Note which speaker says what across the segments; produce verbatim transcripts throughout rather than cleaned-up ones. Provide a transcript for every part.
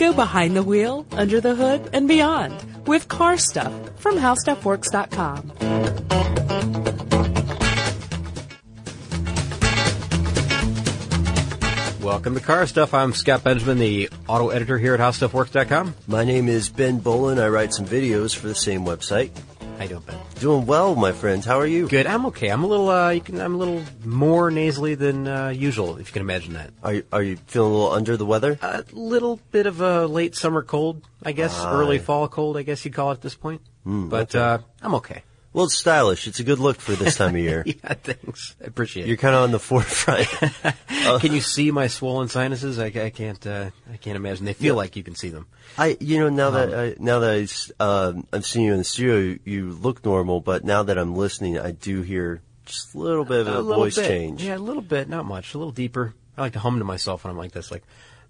Speaker 1: Go behind the wheel, under the hood, and beyond with Car Stuff from How Stuff Works dot com.
Speaker 2: Welcome to Car Stuff. I'm Scott Benjamin, the auto editor here at How Stuff Works dot com.
Speaker 3: My name is Ben Bolin. I write some videos for the same website.
Speaker 2: How you doing, Ben?
Speaker 3: Doing well, my friend. How are you?
Speaker 2: Good. I'm okay. I'm a little, uh, you can, I'm a little more nasally than uh, usual, if you can imagine that.
Speaker 3: Are you, are you feeling a little under the weather?
Speaker 2: A little bit of a late summer cold, I guess.
Speaker 3: Aye.
Speaker 2: Early fall cold, I guess you'd call it at this point.
Speaker 3: Mm,
Speaker 2: but
Speaker 3: okay.
Speaker 2: uh, I'm okay.
Speaker 3: Well, it's stylish. It's a good look for this time of year.
Speaker 2: Yeah, thanks. I appreciate
Speaker 3: You're
Speaker 2: it.
Speaker 3: kind of on the forefront. uh,
Speaker 2: Can you see my swollen sinuses? I, I can't. Uh, I can't imagine. They feel
Speaker 3: yeah.
Speaker 2: like you can see them.
Speaker 3: I, you know, now
Speaker 2: Um,
Speaker 3: that I, now that I, s- um, I've seen you in the studio, you, you look normal. But now that I'm listening, I do hear just a little bit of a,
Speaker 2: A little
Speaker 3: voice
Speaker 2: bit.
Speaker 3: change.
Speaker 2: Yeah, a little bit, not much. A little deeper. I like to hum to myself when I'm like this, like.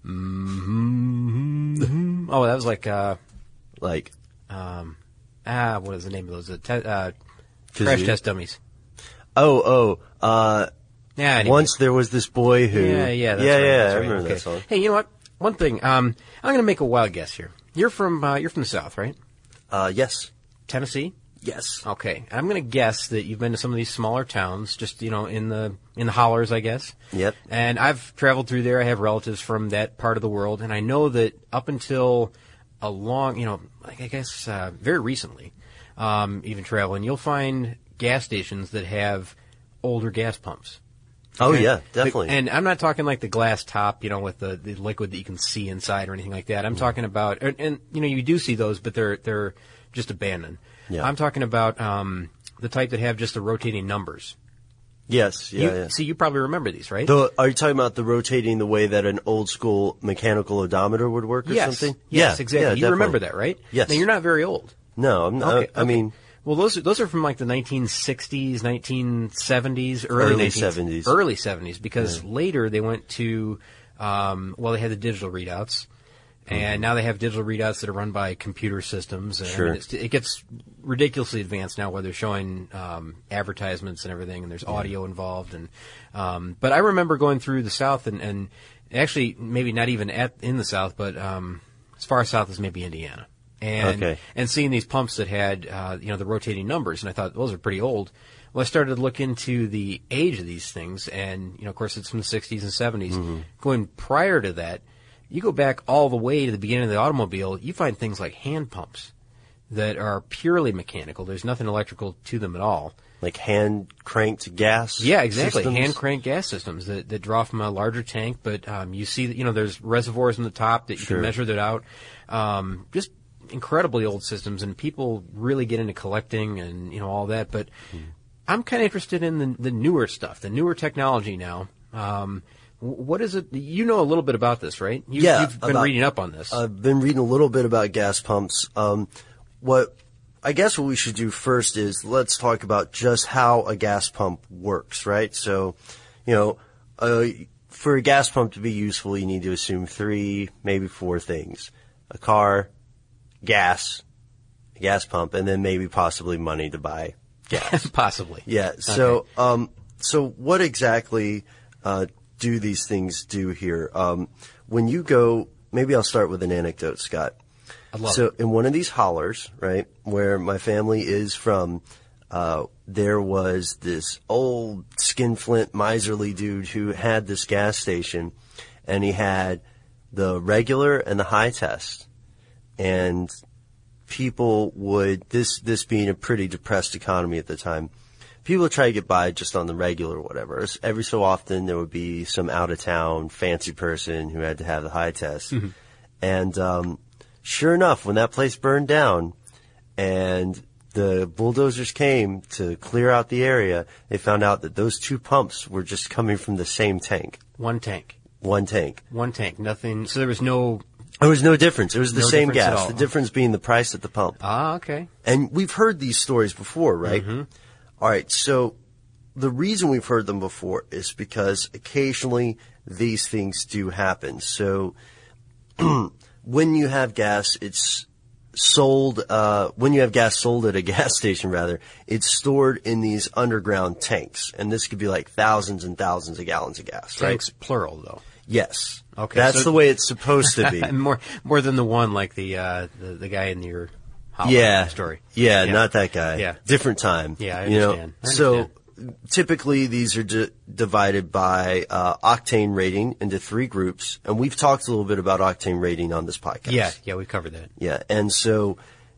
Speaker 2: Mm-hmm. Oh, that was like. Uh,
Speaker 3: Like,
Speaker 2: um, ah, what is the name of those? Uh, te- uh,
Speaker 3: Kazoo?
Speaker 2: Crash Test Dummies.
Speaker 3: oh, oh, uh,
Speaker 2: Yeah. Anyway.
Speaker 3: once there was this boy who.
Speaker 2: Yeah, yeah, that's
Speaker 3: yeah,
Speaker 2: right,
Speaker 3: yeah.
Speaker 2: that's
Speaker 3: I
Speaker 2: right.
Speaker 3: remember
Speaker 2: Okay.
Speaker 3: that song.
Speaker 2: Hey, you know what? One thing. Um, I'm going to make a wild guess here. You're from uh, you're from the South, right?
Speaker 3: Uh, yes,
Speaker 2: Tennessee.
Speaker 3: yes.
Speaker 2: Okay. I'm going to guess that you've been to some of these smaller towns, just you know, in the in the hollers, I guess.
Speaker 3: Yep.
Speaker 2: And I've traveled through there. I have relatives from that part of the world, and I know that up until a long, you know, like I guess uh, very recently, um, even traveling, you'll find gas stations that have older gas pumps.
Speaker 3: Oh
Speaker 2: Okay?
Speaker 3: yeah, definitely.
Speaker 2: And I'm not talking like the glass top, you know, with the, the liquid that you can see inside or anything like that. I'm talking about, and, and you know, you do see those, but they're they're just abandoned.
Speaker 3: Yeah.
Speaker 2: I'm talking about um, the type that have just the rotating numbers.
Speaker 3: yes, yeah,
Speaker 2: you,
Speaker 3: yeah.
Speaker 2: See, you probably remember these, right?
Speaker 3: The, are you talking about the rotating the way that an old school mechanical odometer would work or
Speaker 2: yes.
Speaker 3: something?
Speaker 2: Yes,
Speaker 3: yeah,
Speaker 2: exactly.
Speaker 3: Yeah,
Speaker 2: you
Speaker 3: definitely.
Speaker 2: remember that, right?
Speaker 3: Yes.
Speaker 2: Now, you're not very old.
Speaker 3: No, I'm not.
Speaker 2: Okay,
Speaker 3: I
Speaker 2: okay.
Speaker 3: mean,
Speaker 2: Well, those are, those are from like the nineteen sixties, nineteen seventies, early,
Speaker 3: Early
Speaker 2: 19
Speaker 3: seventies.
Speaker 2: early seventies, because later they went to, um, well, they had the digital readouts, and now they have digital readouts that are run by computer systems. And I
Speaker 3: Sure.
Speaker 2: mean, it's, it gets ridiculously advanced now, where they're showing um, advertisements and everything, and there's audio involved. And um, but I remember going through the South, and, and actually maybe not even at in the South, but um, as far south as maybe Indiana. And,
Speaker 3: Okay.
Speaker 2: and seeing these pumps that had, uh, you know, the rotating numbers, and I thought those are pretty old. Well, I started to look into the age of these things, and, you know, of course, it's from the sixties and seventies.
Speaker 3: Mm-hmm.
Speaker 2: Going prior to that, you go back all the way to the beginning of the automobile, you find things like hand pumps that are purely mechanical. There's nothing electrical to them at all.
Speaker 3: like hand cranked gas.
Speaker 2: Yeah, exactly.
Speaker 3: systems?
Speaker 2: Hand crank gas systems that, that draw from a larger tank, but um, you see that, you know, there's reservoirs in the top that you
Speaker 3: Sure.
Speaker 2: can measure that out. Um, just incredibly old systems, and people really get into collecting and, you know, all that. But
Speaker 3: Hmm.
Speaker 2: I'm kind of interested in the, the newer stuff, the newer technology now. Um, wh- what is it? You know a little bit about this, right? You,
Speaker 3: Yeah,
Speaker 2: You've been
Speaker 3: about-
Speaker 2: reading up on this.
Speaker 3: I've been reading a little bit about gas pumps. Um, what I guess what we should do first is let's talk about just how a gas pump works, right? So, you know, uh, for a gas pump to be useful, you need to assume three, maybe four things: a car, gas, a gas pump, and then maybe possibly money to buy gas.
Speaker 2: Possibly.
Speaker 3: Yeah. So, um, so what exactly uh, do these things do here? Um, when you go, maybe I'll start with an anecdote, Scott.
Speaker 2: I love
Speaker 3: so,
Speaker 2: it.
Speaker 3: in one of these hollers, right, where my family is from, uh, there was this old skinflint, miserly dude who had this gas station, and he had the regular and the high test, and people would, this, this being a pretty depressed economy at the time, people would try to get by just on the regular or whatever. Every so often there would be some out-of-town fancy person who had to have the high test.
Speaker 2: Mm-hmm.
Speaker 3: And um, sure enough, when that place burned down and the bulldozers came to clear out the area, they found out that those two pumps were just coming from the same tank,
Speaker 2: One tank.
Speaker 3: one tank.
Speaker 2: One tank. Nothing. So there was no.
Speaker 3: There was no difference. It was the
Speaker 2: No
Speaker 3: same
Speaker 2: difference at
Speaker 3: gas.
Speaker 2: all.
Speaker 3: The difference being the price at the pump.
Speaker 2: Ah, okay.
Speaker 3: And we've heard these stories before, right?
Speaker 2: Mm-hmm.
Speaker 3: All right. So the reason we've heard them before is because occasionally these things do happen. So when you have gas, it's sold, uh, when you have gas sold at a gas station, rather, it's stored in these underground tanks. And this could be like thousands and thousands of gallons of gas, right?
Speaker 2: Tanks plural though.
Speaker 3: Yes.
Speaker 2: Okay,
Speaker 3: That's
Speaker 2: so-
Speaker 3: the way it's supposed to be.
Speaker 2: more more than the one like the uh, the, the guy in your Hollow
Speaker 3: yeah.
Speaker 2: story.
Speaker 3: Yeah, not that guy.
Speaker 2: Yeah.
Speaker 3: Different time.
Speaker 2: Yeah, I
Speaker 3: you know?
Speaker 2: understand. I
Speaker 3: So
Speaker 2: understand.
Speaker 3: typically these are di- divided by uh, octane rating into three groups, and we've talked a little bit about octane rating on this podcast.
Speaker 2: Yeah, yeah, we covered that.
Speaker 3: Yeah, and so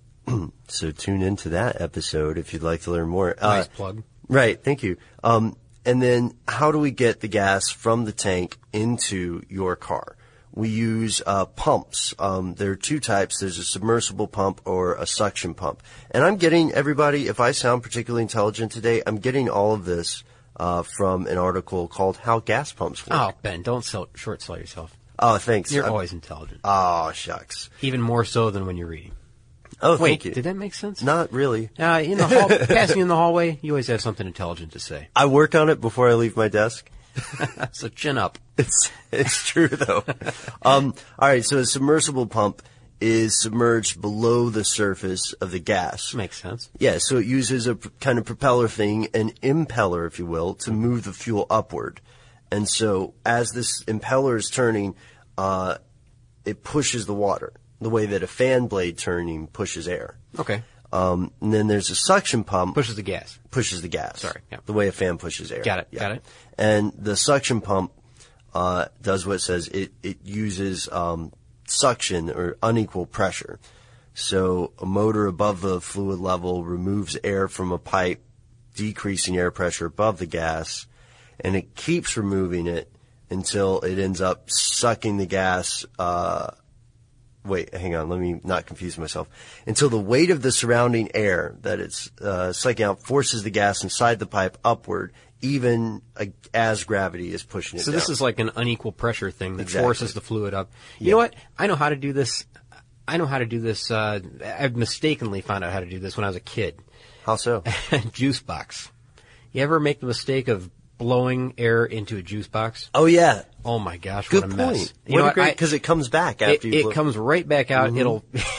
Speaker 3: so tune into that episode if you'd like to learn more.
Speaker 2: Nice
Speaker 3: Uh,
Speaker 2: plug.
Speaker 3: Right, thank you. Um, and then how do we get the gas from the tank into your car? We use uh, pumps. Um, there are two types. There's a submersible pump or a suction pump. And I'm getting, everybody, if I sound particularly intelligent today, I'm getting all of this uh, from an article called How Gas Pumps Work.
Speaker 2: Oh, Ben, don't sell, short sell yourself.
Speaker 3: Oh, thanks.
Speaker 2: You're
Speaker 3: I'm-
Speaker 2: always intelligent.
Speaker 3: Oh, shucks.
Speaker 2: Even more so than when you're reading.
Speaker 3: Oh,
Speaker 2: Wait,
Speaker 3: thank you.
Speaker 2: did that make sense?
Speaker 3: Not really.
Speaker 2: Uh, in the hall, passing in the hallway, you always have something intelligent to say.
Speaker 3: I work on it before I leave my desk.
Speaker 2: So chin up.
Speaker 3: It's it's true though. um, all right, so a submersible pump is submerged below the surface of the gas.
Speaker 2: Makes sense.
Speaker 3: Yeah, so it uses a p- kind of propeller thing, an impeller, if you will, to move the fuel upward. And so as this impeller is turning, uh, it pushes the water the way that a fan blade turning pushes air.
Speaker 2: Okay.
Speaker 3: Um, and then there's a suction pump.
Speaker 2: Pushes the gas.
Speaker 3: pushes the gas.
Speaker 2: Sorry, yeah.
Speaker 3: The way a fan pushes air.
Speaker 2: Got it,
Speaker 3: Yeah.
Speaker 2: got it.
Speaker 3: And the suction pump uh, does what it says. It it uses um, suction or unequal pressure. So a motor above the fluid level removes air from a pipe, decreasing air pressure above the gas, and it keeps removing it until it ends up sucking the gas. Uh, Wait, hang on. Let me not confuse myself. Until the weight of the surrounding air that it's uh, sucking out forces the gas inside the pipe upward, even uh, as gravity is pushing it
Speaker 2: So
Speaker 3: down.
Speaker 2: this is like an unequal pressure thing that
Speaker 3: Exactly.
Speaker 2: forces the fluid up. You
Speaker 3: Yeah.
Speaker 2: know what? I know how to do this. I know how to do this. Uh, I mistakenly found out how to do this when I was a kid.
Speaker 3: How so?
Speaker 2: Juice box. You ever make the mistake of blowing air into a juice box?
Speaker 3: Oh yeah,
Speaker 2: Oh my gosh,
Speaker 3: good
Speaker 2: what a
Speaker 3: point.
Speaker 2: mess!
Speaker 3: What a great
Speaker 2: I-
Speaker 3: because it comes back
Speaker 2: it,
Speaker 3: after you.
Speaker 2: it
Speaker 3: blow-
Speaker 2: comes right back out. It'll.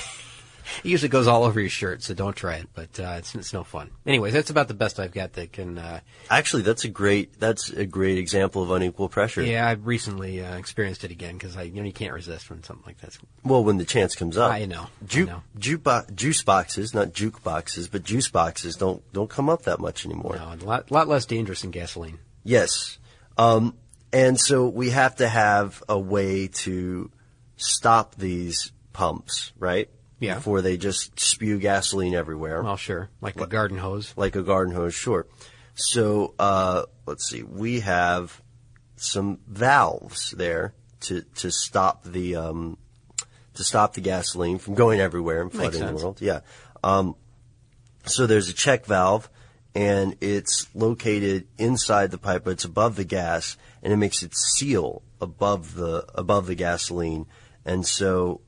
Speaker 2: It usually goes all over your shirt, so don't try it. But uh, it's it's no fun. Anyways, that's about the best I've got that can. Uh,
Speaker 3: Actually, that's a great that's a great example of unequal pressure.
Speaker 2: yeah, I recently uh, experienced it again because I you know you can't resist when something like that's.
Speaker 3: Well, when the chance comes up,
Speaker 2: I know, I
Speaker 3: Ju-
Speaker 2: know.
Speaker 3: Juke bo- juice boxes, not juke boxes, but juice boxes don't don't come up that much anymore.
Speaker 2: No, a lot, lot less dangerous than gasoline.
Speaker 3: Yes. Um, and so we have to have a way to stop these pumps, right?
Speaker 2: Yeah.
Speaker 3: Before they just spew gasoline everywhere.
Speaker 2: Well, sure, like a garden hose.
Speaker 3: Like a garden hose, sure. So, uh, let's see. We have some valves there to, to stop the, um, to stop the gasoline from going everywhere and
Speaker 2: Makes
Speaker 3: flooding the
Speaker 2: sense.
Speaker 3: world. Yeah. Um, so there's a check valve, and it's located inside the pipe, but it's above the gas, and it makes it seal above the above the gasoline. And so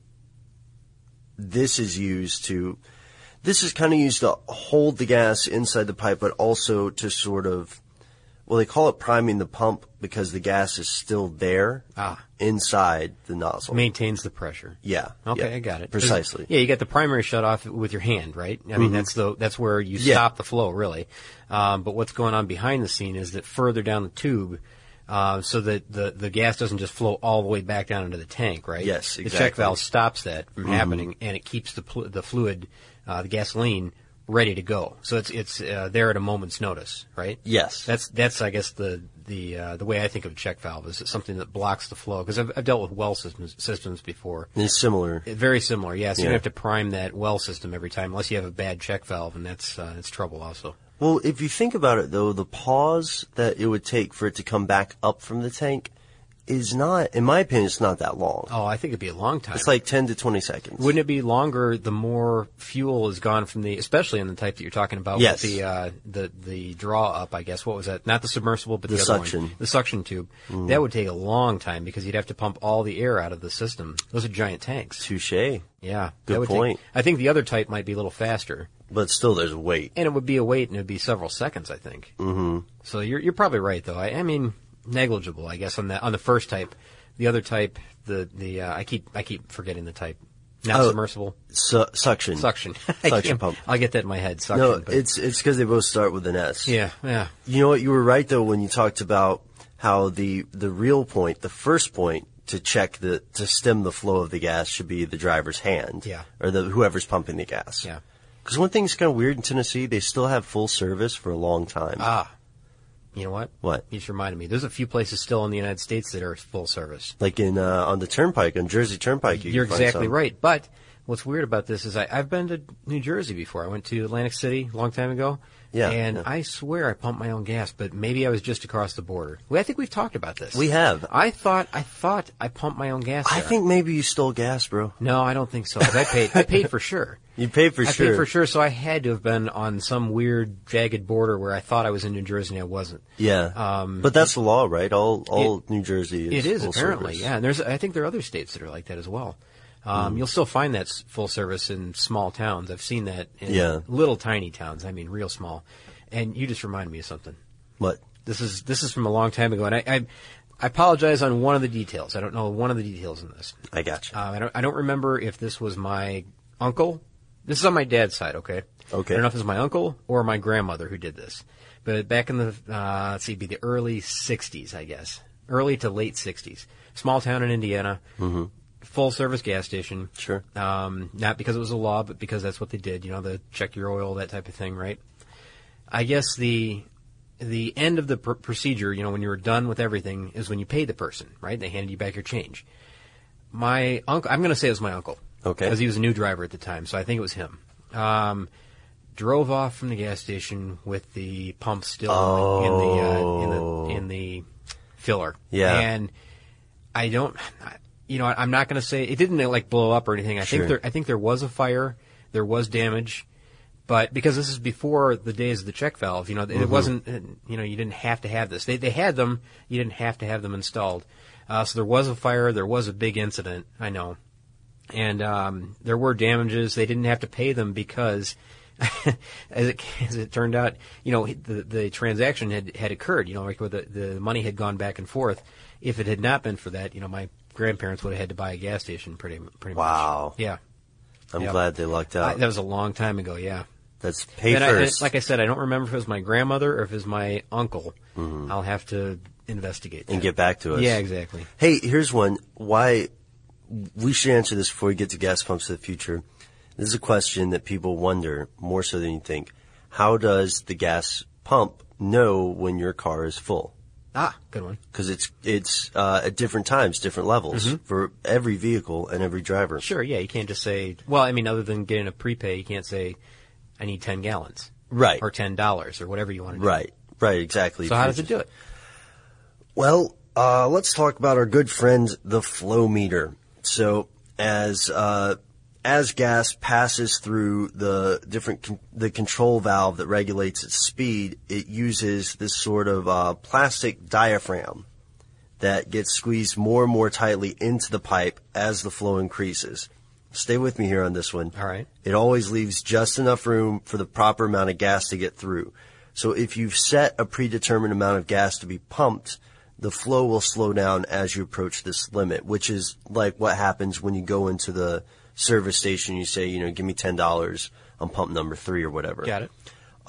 Speaker 3: this is used to this is kind of used to hold the gas inside the pipe, but also to sort of, well, they call it priming the pump because the gas is still there
Speaker 2: Ah.
Speaker 3: inside the nozzle.
Speaker 2: Maintains the pressure.
Speaker 3: Yeah.
Speaker 2: Okay,
Speaker 3: yeah,
Speaker 2: I got it.
Speaker 3: Precisely.
Speaker 2: Yeah, you got the primary shut off with your hand, right? I mean, that's the that's where you
Speaker 3: Yeah.
Speaker 2: stop the flow, really. Um, but what's going on behind the scene is that further down the tube, uh, so that the the gas doesn't just flow all the way back down into the tank, right?
Speaker 3: Yes,
Speaker 2: The check
Speaker 3: exactly.
Speaker 2: valve stops that from happening, and it keeps the pl- the fluid, uh, the gasoline, ready to go. So it's it's uh, there at a moment's notice, right?
Speaker 3: Yes.
Speaker 2: That's that's I guess the the uh, the way I think of a check valve is it's something that blocks the flow because I've, I've dealt with well systems systems before.
Speaker 3: It's similar.
Speaker 2: Very similar, yeah. So you
Speaker 3: Yeah.
Speaker 2: don't have to prime that well system every time unless you have a bad check valve, and that's uh, that's trouble also.
Speaker 3: Well, if you think about it, though, the pause that it would take for it to come back up from the tank is not, in my opinion, it's not that long.
Speaker 2: Oh, I think it'd be a long time.
Speaker 3: It's like ten to twenty seconds.
Speaker 2: Wouldn't it be longer the more fuel is gone from the, especially in the type that you're talking about
Speaker 3: Yes.
Speaker 2: with the uh, the the draw up? I guess what was that? Not the submersible, but the,
Speaker 3: The
Speaker 2: other
Speaker 3: suction.
Speaker 2: one, the suction tube. That would take a long time because you'd have to pump all the air out of the system. Those are giant tanks.
Speaker 3: Touche.
Speaker 2: Yeah,
Speaker 3: Good
Speaker 2: that would
Speaker 3: point.
Speaker 2: Take, I think the other type might be a little faster.
Speaker 3: But still, there's a wait.
Speaker 2: And it would be a wait, and it would be several seconds, I think. Mm-hmm. So you're you're probably right, though. I, I mean, negligible, I guess, on the on the first type. The other type, the the uh, I keep I keep forgetting the type. Not
Speaker 3: Oh.
Speaker 2: submersible,
Speaker 3: Su- suction.
Speaker 2: suction. I
Speaker 3: Suction
Speaker 2: can't-
Speaker 3: pump.
Speaker 2: I'll get that in my head. Suction.
Speaker 3: No,
Speaker 2: but,
Speaker 3: it's it's because they both start with an S.
Speaker 2: yeah, yeah.
Speaker 3: You know what? You were right though when you talked about how the the real point, the first point to check the to stem the flow of the gas should be the driver's hand,
Speaker 2: Yeah.
Speaker 3: or the whoever's pumping the gas.
Speaker 2: Yeah.
Speaker 3: Because one thing's kind of weird in Tennessee, they still have full service for a long time.
Speaker 2: Ah. You know what?
Speaker 3: What?
Speaker 2: You just reminded me. There's a few places still in the United States that are full service.
Speaker 3: Like in uh, on the Turnpike, on Jersey Turnpike, you
Speaker 2: You're
Speaker 3: can find
Speaker 2: exactly
Speaker 3: some.
Speaker 2: right. But what's weird about this is I, I've been to New Jersey before. I went to Atlantic City a long time ago.
Speaker 3: Yeah,
Speaker 2: And
Speaker 3: yeah.
Speaker 2: I swear I pumped my own gas, but maybe I was just across the border. Well, I think we've talked about this.
Speaker 3: We have.
Speaker 2: I thought I thought I pumped my own gas
Speaker 3: I
Speaker 2: there.
Speaker 3: think maybe you stole gas, bro.
Speaker 2: No, I don't think so. 'Cause I paid. I paid for sure.
Speaker 3: You paid for
Speaker 2: I
Speaker 3: sure.
Speaker 2: paid for sure, so I had to have been on some weird, jagged border where I thought I was in New Jersey and I wasn't.
Speaker 3: Yeah,
Speaker 2: Um,
Speaker 3: but that's the law, right? All all New Jersey is
Speaker 2: It is
Speaker 3: full
Speaker 2: apparently,
Speaker 3: service.
Speaker 2: yeah. And there's, I think there are other states that are like that as well.
Speaker 3: Hmm.
Speaker 2: Um, You'll still find that s- full service in small towns. I've seen that in
Speaker 3: Yeah.
Speaker 2: little tiny towns. I mean, real small. And you just reminded me of something.
Speaker 3: What?
Speaker 2: This is this is from a long time ago, and I I, I apologize on one of the details. I don't know one of the details in this.
Speaker 3: I got you.
Speaker 2: Um, I don't I don't remember if this was my uncle. This is on my dad's side, okay?
Speaker 3: Okay.
Speaker 2: I don't know if it was my uncle or my grandmother who did this. But back in the, uh, let's see, it'd be the early sixties, I guess. Early to late sixties. Small town in Indiana. Mm-hmm. Full service gas station.
Speaker 3: Sure.
Speaker 2: Um, not because it was a law, but because that's what they did. You know, the check your oil, that type of thing, right? I guess the the end of the pr- procedure, you know, when you were done with everything, is when you paid the person, right? They handed you back your change. My uncle, I'm going to say it was my uncle.
Speaker 3: Okay.
Speaker 2: Because he was a new driver at the time, so I think it was him. Um, drove off from the gas station with the pump still in the uh, in the in the filler.
Speaker 3: Yeah.
Speaker 2: And I don't, you know, I'm not going to say it didn't like blow up or anything. I
Speaker 3: Sure.
Speaker 2: think there, I think there was a fire, there was damage. But because this is before the days of the check valve, you know, it wasn't, you know, you didn't have to have this. They they had them, you didn't have to have them installed. Uh, so there was a fire, there was a big incident, I know. And um, there were damages. They didn't have to pay them because, as it as it turned out, you know, the the transaction had had occurred. You know, like where the the money had gone back and forth. If it had not been for that, you know, my grandparents would have had to buy a gas station pretty pretty
Speaker 3: Wow.
Speaker 2: much. Yeah.
Speaker 3: I'm
Speaker 2: yeah.
Speaker 3: glad they lucked
Speaker 2: I,
Speaker 3: out.
Speaker 2: that was a long time ago. Yeah.
Speaker 3: That's pay
Speaker 2: And I, and
Speaker 3: first.
Speaker 2: like I said, I don't remember if it was my grandmother or if it was my uncle. I'll have to investigate that.
Speaker 3: and get back to us.
Speaker 2: Yeah, exactly.
Speaker 3: Hey, here's one. Why we should answer this before we get to gas pumps of the future. This is a question that people wonder more so than you think. How does the gas pump know when your car is full?
Speaker 2: Ah, good one.
Speaker 3: Because it's it's uh, at different times, different levels for every vehicle and every driver.
Speaker 2: Sure, yeah, you can't just say, well, I mean, other than getting a prepay, you can't say, I need ten gallons.
Speaker 3: Right.
Speaker 2: Or ten dollars or whatever you want to do.
Speaker 3: Right. Right. Exactly.
Speaker 2: So how does it do it?
Speaker 3: Well, uh, let's talk about our good friend, the flow meter. So as uh, as gas passes through the different con- the control valve that regulates its speed, it uses this sort of uh, plastic diaphragm that gets squeezed more and more tightly into the pipe as the flow increases. Stay with me here on this one.
Speaker 2: All right.
Speaker 3: It always leaves just enough room for the proper amount of gas to get through. So if you've set a predetermined amount of gas to be pumped, the flow will slow down as you approach this limit, which is like what happens when you go into the service station. You say, you know, give me ten dollars on pump number three or whatever.
Speaker 2: Got it.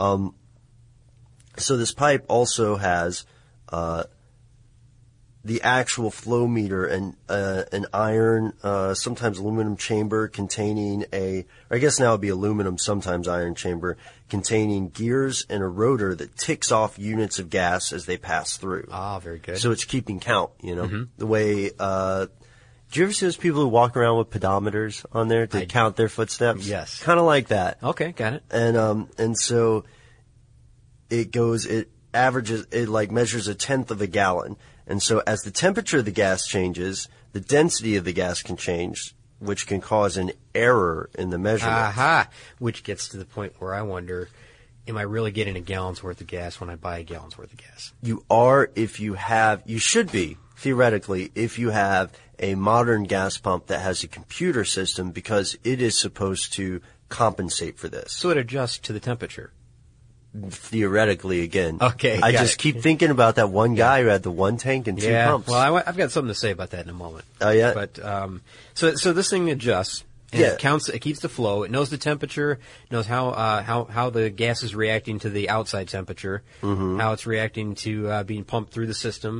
Speaker 3: So this pipe also has uh, the actual flow meter and uh, an iron, uh, sometimes aluminum chamber containing a, or I guess now it'd be aluminum, sometimes iron chamber, containing gears and a rotor that ticks off units of gas as they pass through.
Speaker 2: Ah, very good.
Speaker 3: So it's keeping count, you know, the way, uh, do you ever see those people who walk around with pedometers on there to
Speaker 2: I-
Speaker 3: count their footsteps?
Speaker 2: Yes.
Speaker 3: Kind of like that.
Speaker 2: Okay, got it.
Speaker 3: And, um, and so it goes, it averages, it like measures a tenth of a gallon. And so as the temperature of the gas changes, the density of the gas can change, which can cause an error in the measurement.
Speaker 2: Aha! Which gets to the point where I wonder, am I really getting a gallon's worth of gas when I buy a gallon's worth of gas?
Speaker 3: You are if you have, you should be, theoretically, if you have a modern gas pump that has a computer system because it is supposed to compensate for this.
Speaker 2: So it adjusts to the temperature.
Speaker 3: Theoretically, again.
Speaker 2: Okay,
Speaker 3: I
Speaker 2: got
Speaker 3: just
Speaker 2: it.
Speaker 3: keep thinking about that one guy who had the one tank and two
Speaker 2: Yeah.
Speaker 3: pumps.
Speaker 2: Well, I, I've got something to say about that in a moment.
Speaker 3: Oh, yeah?
Speaker 2: But um, so so this thing adjusts. And
Speaker 3: Yeah.
Speaker 2: It counts. It keeps the flow. It knows the temperature. Knows how uh, how how the gas is reacting to the outside temperature.
Speaker 3: Mm-hmm.
Speaker 2: How it's reacting to uh, being pumped through the system.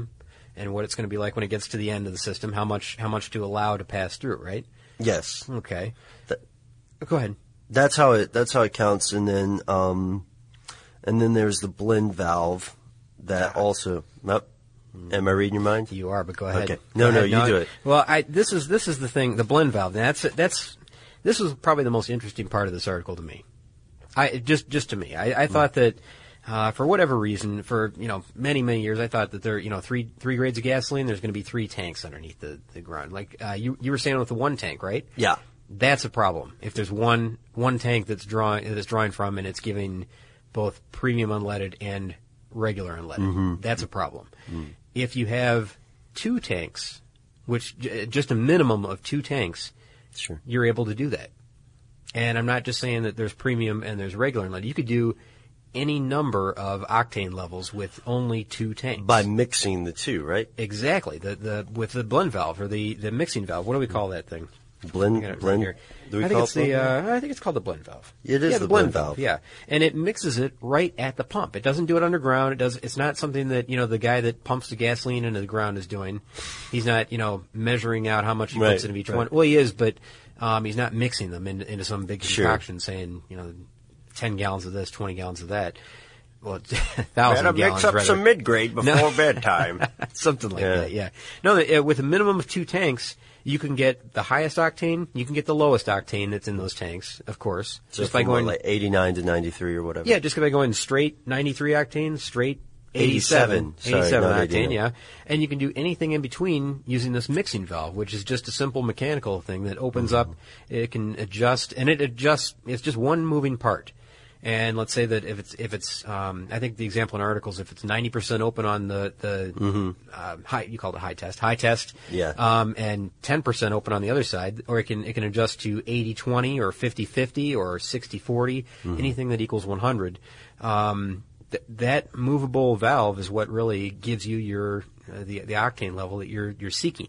Speaker 2: and what it's going to be like when it gets to the end of the system, how much how much to allow to pass through, right?
Speaker 3: Yes.
Speaker 2: Okay.
Speaker 3: That,
Speaker 2: Go ahead.
Speaker 3: That's how it that's how it counts, and then um, and then there's the blend valve that also. Nope. Am I reading your mind?
Speaker 2: You are, but go ahead.
Speaker 3: Okay. No,
Speaker 2: Go
Speaker 3: no,
Speaker 2: ahead.
Speaker 3: you do it.
Speaker 2: Well, I this is this is the thing, the blend valve. That's that's this was probably the most interesting part of this article to me. I just just to me, I, I thought that uh, for whatever reason, for you know many many years, I thought that there you know three three grades of gasoline. There's going to be three tanks underneath the, the ground. Like uh, you you were saying with the one tank, right?
Speaker 3: Yeah.
Speaker 2: That's a problem. If there's one one tank that's drawing that's drawing from and it's giving both premium unleaded and regular unleaded,
Speaker 3: mm-hmm.
Speaker 2: that's a problem.
Speaker 3: Mm-hmm.
Speaker 2: If you have two tanks, which j- just a minimum of two tanks,
Speaker 3: sure.
Speaker 2: you're able to do that. And I'm not just saying that there's premium and there's regular unleaded. You could do any number of octane levels with only two tanks.
Speaker 3: By mixing the two, right?
Speaker 2: Exactly. The the with the blend valve or the, the mixing valve. What do we call that thing?
Speaker 3: Blend,
Speaker 2: I got it
Speaker 3: blend.
Speaker 2: right here.
Speaker 3: Do we
Speaker 2: I think
Speaker 3: call
Speaker 2: it's
Speaker 3: it
Speaker 2: the.
Speaker 3: blend?
Speaker 2: Uh, I think it's called the blend valve.
Speaker 3: It is
Speaker 2: yeah,
Speaker 3: the
Speaker 2: blend
Speaker 3: blend valve.
Speaker 2: Yeah, and it mixes it right at the pump. It doesn't do it underground. It does. It's not something that you know the guy that pumps the gasoline into the ground is doing. He's not you know measuring out how much he
Speaker 3: Right,
Speaker 2: puts into each
Speaker 3: right.
Speaker 2: one. Well, he is, but um, he's not mixing them into, into some big
Speaker 3: Sure.
Speaker 2: concoction, saying you know ten gallons of this, twenty gallons of that. Well, a thousand
Speaker 3: Better
Speaker 2: gallons.
Speaker 3: mix up
Speaker 2: rather.
Speaker 3: some mid-grade before
Speaker 2: No.
Speaker 3: bedtime.
Speaker 2: Something like
Speaker 3: Yeah.
Speaker 2: that, yeah. No, uh, with a minimum of two tanks, you can get the highest octane, you can get the lowest octane that's in those tanks, of course.
Speaker 3: So
Speaker 2: just by
Speaker 3: from what,
Speaker 2: going,
Speaker 3: like eighty-nine to ninety-three or whatever.
Speaker 2: yeah, just by going straight ninety-three octane, straight eighty-seven,
Speaker 3: eighty-seven. Sorry,
Speaker 2: eighty-seven
Speaker 3: not
Speaker 2: octane,
Speaker 3: eighty-nine.
Speaker 2: yeah. And you can do anything in between using this mixing valve, which is just a simple mechanical thing that opens
Speaker 3: Mm-hmm.
Speaker 2: up, it can adjust, and it adjusts, it's just one moving part. And let's say that if it's if it's um, I think the example in articles if it's ninety percent open on the the
Speaker 3: Mm-hmm.
Speaker 2: uh, high you call it high test high test
Speaker 3: Yeah.
Speaker 2: um, and ten percent open on the other side, or it can it can adjust to eighty twenty or fifty fifty or sixty forty,
Speaker 3: Mm-hmm.
Speaker 2: anything that equals one hundred. Um, th- that movable valve is what really gives you your uh, the the octane level that you're you're seeking.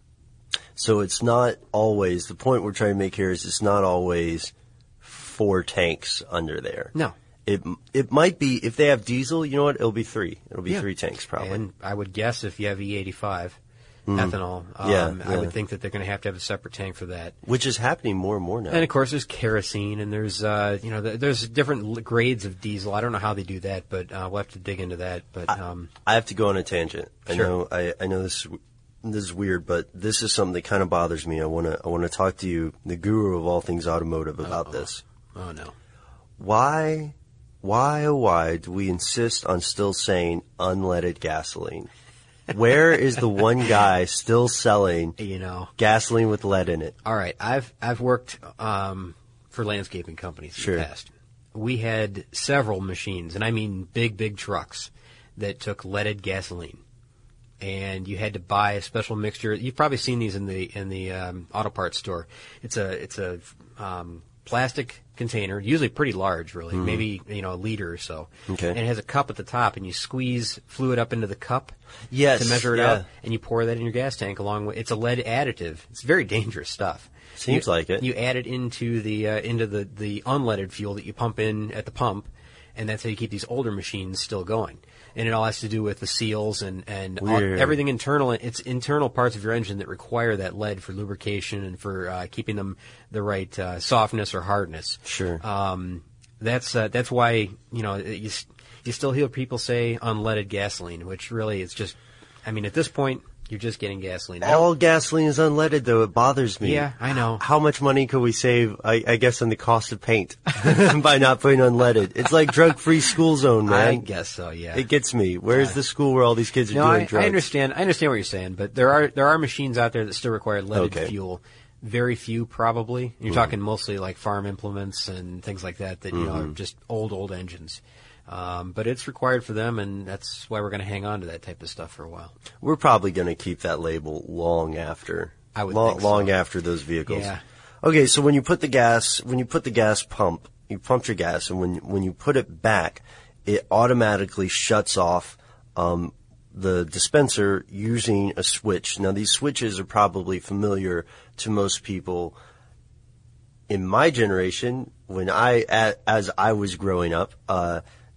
Speaker 3: So it's not always, the point we're trying to make here is it's not always four tanks under there.
Speaker 2: No.
Speaker 3: It it might be, if they have diesel, you know what, it'll be three. It'll be
Speaker 2: Yeah.
Speaker 3: three tanks probably.
Speaker 2: And I would guess if you have E eighty-five ethanol, um,
Speaker 3: Yeah,
Speaker 2: I
Speaker 3: yeah.
Speaker 2: would think that they're going to have to have a separate tank for that.
Speaker 3: Which is happening more and more now.
Speaker 2: And of course, there's kerosene, and there's uh, you know, th- there's different l- grades of diesel. I don't know how they do that, but uh, we'll have to dig into that. But um,
Speaker 3: I have to go on a tangent. I
Speaker 2: Sure.
Speaker 3: know I, I know this this is weird, but this is something that kind of bothers me. I want to I want to talk to you, the guru of all things automotive, about
Speaker 2: Uh-oh.
Speaker 3: this.
Speaker 2: oh no,
Speaker 3: Why why oh why do we insist on still saying unleaded gasoline? Where is the one guy still selling
Speaker 2: you know.
Speaker 3: gasoline with lead in it?
Speaker 2: All right, I've I've worked um, for landscaping companies in
Speaker 3: Sure.
Speaker 2: the past. We had several machines, and I mean big, big trucks that took leaded gasoline, and you had to buy a special mixture. You've probably seen these in the in the um, auto parts store. It's a it's a um, plastic container, usually pretty large, really, maybe you know a liter or so.
Speaker 3: Okay.
Speaker 2: And it has a cup at the top, and you squeeze fluid up into the cup.
Speaker 3: Yes,
Speaker 2: To measure it
Speaker 3: yeah.
Speaker 2: out, and you pour that in your gas tank along with. It's a lead additive. It's very dangerous stuff.
Speaker 3: Seems
Speaker 2: You-
Speaker 3: like it.
Speaker 2: You add it into the uh, into the the unleaded fuel that you pump in at the pump, and that's how you keep these older machines still going. And it all has to do with the seals and and all,
Speaker 3: Weird.
Speaker 2: everything internal. It's internal parts of your engine that require that lead for lubrication and for uh, keeping them the right uh, softness or hardness.
Speaker 3: Sure.
Speaker 2: Um, that's uh, that's why you know you s- you still hear people say unleaded gasoline, which really is just. I mean, at this point, you're just getting gasoline. I don't-
Speaker 3: All gasoline is unleaded, though. It bothers me.
Speaker 2: Yeah, I know.
Speaker 3: How much money could we save, I, I guess, on the cost of paint by not putting unleaded? It's like drug-free school zone, man.
Speaker 2: I guess so. Yeah.
Speaker 3: It gets me. Where's the school where all these kids are
Speaker 2: No,
Speaker 3: doing
Speaker 2: I,
Speaker 3: drugs?
Speaker 2: I understand. I understand what you're saying, but there are there are machines out there that still require leaded
Speaker 3: Okay.
Speaker 2: fuel. Very few, probably. You're
Speaker 3: Mm-hmm.
Speaker 2: talking mostly like farm implements and things like that. That you know
Speaker 3: Mm-hmm.
Speaker 2: are just old, old engines. Um, but it's required for them, and that's why we're going to hang on to that type of stuff for a while.
Speaker 3: We're probably going to keep that label long after.
Speaker 2: I would
Speaker 3: long,
Speaker 2: think so.
Speaker 3: long after those vehicles.
Speaker 2: Yeah.
Speaker 3: Okay, so when you put the gas, when you put the gas pump, you pumped your gas, and when when you put it back, it automatically shuts off um, the dispenser using a switch. Now, these switches are probably familiar to most people. In my generation, when I a- as I was growing up, uh,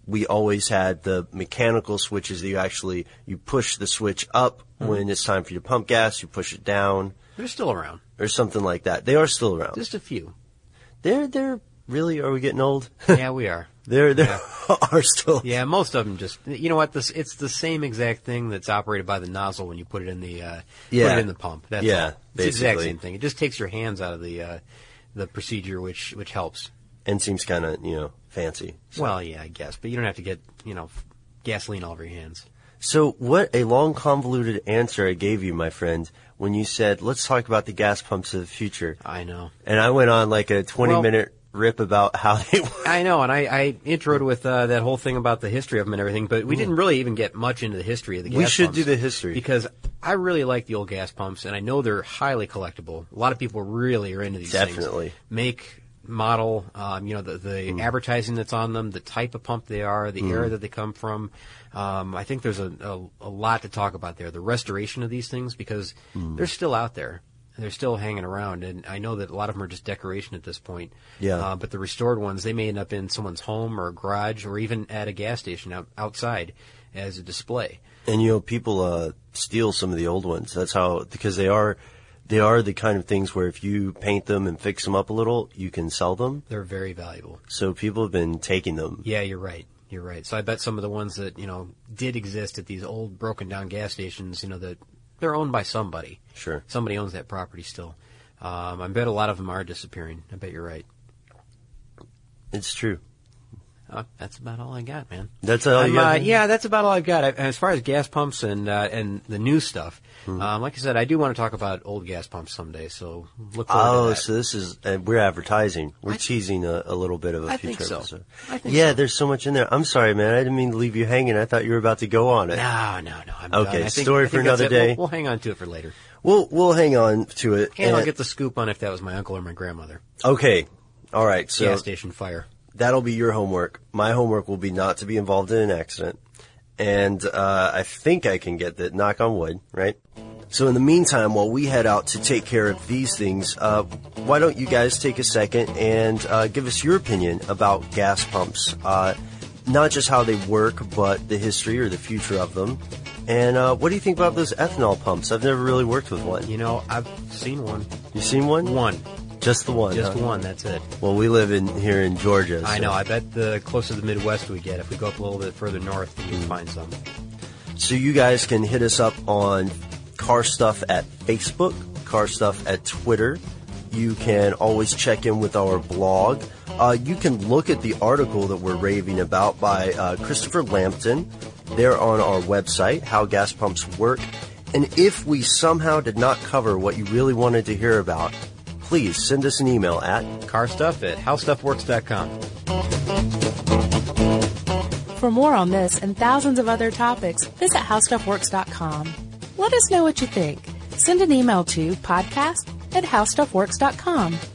Speaker 3: we always had the mechanical switches that you actually, you push the switch up mm-hmm. when it's time for you to pump gas, you push it down.
Speaker 2: They're still around.
Speaker 3: Or something like that. They are still around.
Speaker 2: Just a few.
Speaker 3: They're, they're, really, are we getting old?
Speaker 2: Yeah, we are.
Speaker 3: They're, they
Speaker 2: yeah.
Speaker 3: are still.
Speaker 2: Yeah, most of them just, you know what, this, it's the same exact thing that's operated by the nozzle when you put it in the, uh,
Speaker 3: yeah.
Speaker 2: put it in the pump. That's
Speaker 3: yeah,
Speaker 2: all. It's
Speaker 3: basically.
Speaker 2: the exact same thing. It just takes your hands out of the, uh, the procedure, which, which helps.
Speaker 3: And seems kind of, you know, fancy.
Speaker 2: So. Well, yeah, I guess, but you don't have to get, you know, gasoline all over your hands.
Speaker 3: So what a long, convoluted answer I gave you, my friend, when you said, let's talk about the gas pumps of the future.
Speaker 2: I know.
Speaker 3: And I went on like a twenty-minute well, rip about how they work.
Speaker 2: I know, and I, I introed with uh, that whole thing about the history of them and everything, but we mm. didn't really even get much into the history of the gas
Speaker 3: pumps. We should
Speaker 2: pumps
Speaker 3: do the history.
Speaker 2: Because I really like the old gas pumps, and I know they're highly collectible. A lot of people really are into these
Speaker 3: Definitely.
Speaker 2: things. Make, model, um, you know, the, the mm. advertising that's on them, the type of pump they are, the mm. era that they come from. Um, I think there's a, a, a lot to talk about there. The restoration of these things, because mm. they're still out there. They're still hanging around, and I know that a lot of them are just decoration at this point.
Speaker 3: Yeah.
Speaker 2: Uh, but the restored ones, they may end up in someone's home or a garage or even at a gas station out, outside as a display.
Speaker 3: And, you know, people uh, steal some of the old ones. That's how, because they are... They are the kind of things where if you paint them and fix them up a little, you can sell them.
Speaker 2: They're very valuable.
Speaker 3: So people have been taking them.
Speaker 2: Yeah, you're right. You're right. So I bet some of the ones that, you know, did exist at these old broken down gas stations, you know, that they're owned by somebody.
Speaker 3: Sure.
Speaker 2: Somebody owns that property still. Um, I bet a lot of them are disappearing. I bet you're right.
Speaker 3: It's true.
Speaker 2: Uh, that's about all I got, man.
Speaker 3: That's all you got?
Speaker 2: Uh, yeah, that's about all I've got. I, as far as gas pumps and uh, and the new stuff, mm-hmm. um, like I said, I do want to talk about old gas pumps someday. So look forward
Speaker 3: oh,
Speaker 2: to that.
Speaker 3: so this is uh, we're advertising. We're
Speaker 2: I,
Speaker 3: teasing a, a little bit of a
Speaker 2: I
Speaker 3: future
Speaker 2: think so.
Speaker 3: episode.
Speaker 2: I think
Speaker 3: yeah,
Speaker 2: so.
Speaker 3: There's so much in there. I'm sorry, man. I didn't mean to leave you hanging. I thought you were about to go on it.
Speaker 2: No, no, no. I'm
Speaker 3: okay,
Speaker 2: done. I think,
Speaker 3: story
Speaker 2: I
Speaker 3: for
Speaker 2: think
Speaker 3: another day.
Speaker 2: We'll, we'll hang on to it for later.
Speaker 3: We'll we'll hang on to it,
Speaker 2: and, and I'll get the scoop on if that was my uncle or my grandmother.
Speaker 3: Okay, all right. So
Speaker 2: gas station fire.
Speaker 3: That'll be your homework. My homework will be not to be involved in an accident. And uh, I think I can get that, knock on wood, right? So in the meantime, while we head out to take care of these things, uh, why don't you guys take a second and uh, give us your opinion about gas pumps. Uh, not just how they work, but the history or the future of them. And uh, what do you think about those ethanol pumps? I've never really worked with one.
Speaker 2: You know, I've seen one.
Speaker 3: You seen one?
Speaker 2: One.
Speaker 3: Just the one.
Speaker 2: Just
Speaker 3: huh?
Speaker 2: one, that's it.
Speaker 3: Well, we live in here in Georgia. So.
Speaker 2: I know. I bet the closer to the Midwest we get, if we go up a little bit further north, we can mm. find some.
Speaker 3: So you guys can hit us up on Car Stuff at Facebook, Car Stuff at Twitter. You can always check in with our blog. Uh, you can look at the article that we're raving about by uh, Christopher Lampton. They're on our website, How Gas Pumps Work. And if we somehow did not cover what you really wanted to hear about, please send us an email at
Speaker 2: carstuff at howstuffworks dot com.
Speaker 1: For more on this and thousands of other topics, visit howstuffworks dot com. Let us know what you think. Send an email to podcast at howstuffworks dot com.